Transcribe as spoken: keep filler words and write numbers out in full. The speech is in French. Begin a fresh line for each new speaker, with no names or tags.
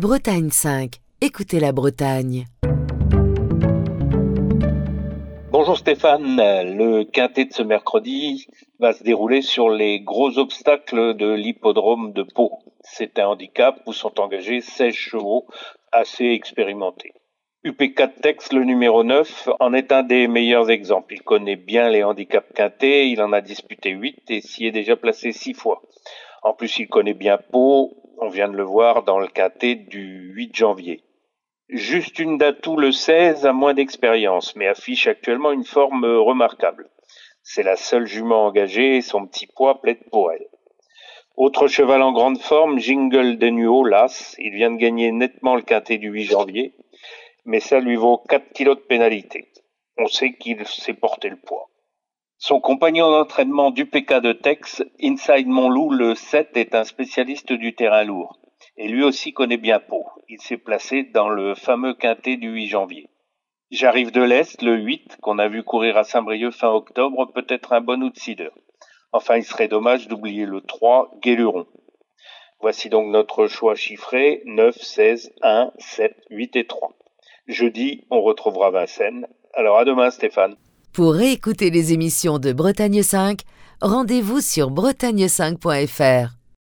Bretagne cinq, écoutez la Bretagne.
Bonjour Stéphane, le quintet de ce mercredi va se dérouler sur les gros obstacles de l'hippodrome de Pau. C'est un handicap où sont engagés seize chevaux assez expérimentés. U P quatre Tex, le numéro neuf, en est un des meilleurs exemples. Il connaît bien les handicaps quintés, il en a disputé huit et s'y est déjà placé six fois. En plus, il connaît bien Pau, on vient de le voir dans le quintet du huit janvier. Juste une d'atout le seize a moins d'expérience, mais affiche actuellement une forme remarquable. C'est la seule jument engagée et son petit poids plaide pour elle. Autre cheval en grande forme, Jingle Denuo, l'As. Il vient de gagner nettement le quintet du huit janvier, mais ça lui vaut quatre kilos de pénalité. On sait qu'il sait porter le poids. Son compagnon d'entraînement d'U P K de Tex, Inside Montloup, le sept, est un spécialiste du terrain lourd. Et lui aussi connaît bien Pau. Il s'est placé dans le fameux quintet du huit janvier. J'arrive de l'Est, le huit, qu'on a vu courir à Saint-Brieuc fin octobre, peut être un bon outsider. Enfin, il serait dommage d'oublier le trois, Guéluron. Voici donc notre choix chiffré, neuf, seize, un, sept, huit et trois. Jeudi, on retrouvera Vincennes. Alors à demain Stéphane.
Pour réécouter les émissions de Bretagne cinq, rendez-vous sur bretagne cinq point f r.